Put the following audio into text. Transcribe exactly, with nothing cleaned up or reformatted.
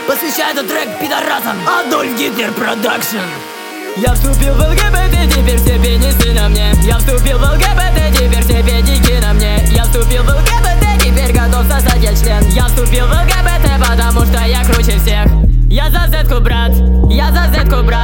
Посвящаю этот трек пидорасам. Адольф Гитлер Продакшн. Я вступил в ЛГБТ, теперь все пенисы на мне. Я вступил в ЛГБТ, теперь все педики на мне. Я вступил в ЛГБТ, теперь готов сосать я член. Я вступил в ЛГБТ, потому что я круче всех. Я за зетку, брат, я за зетку, брат.